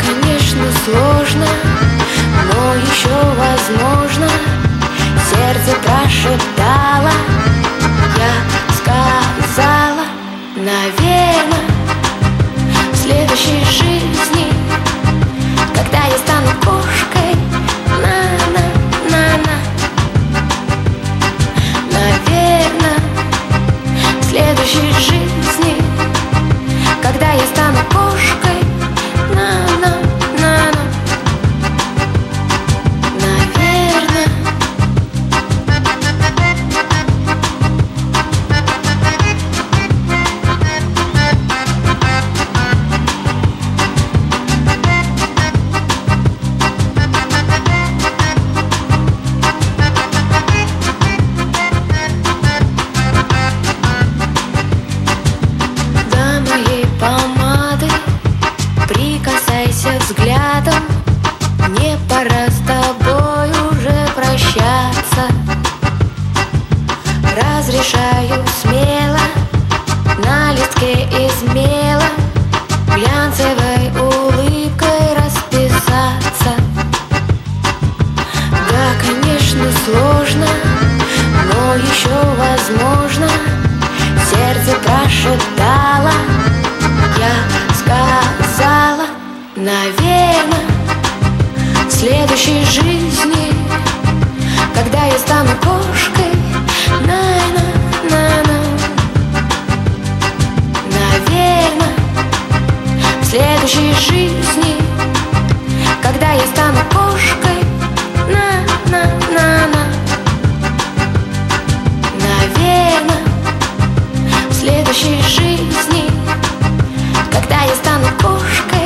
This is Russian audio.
конечно, сложно, но еще возможно. Сердце прошептало, я сказала, наверно, в следующей жизни, когда я стану кошкой, на-на-на-на. Наверно, в следующей жизни, когда я стану кошкой, на-на-на-на. Наверно. До моей помады прикасайся взглядом. Мне пора с тобой уже прощаться. Разрешаю смело на листке из мела глянцевой улыбкой расписаться. Да, конечно, сложно, но еще возможно. Сердце прошептало, я сказала, наверно, в следующей жизни, когда я стану кошкой, на-на-на-на. Наверно, в следующей жизни, когда я стану кошкой, на-на-на-на. Наверно, в следующей жизни, когда я стану кошкой.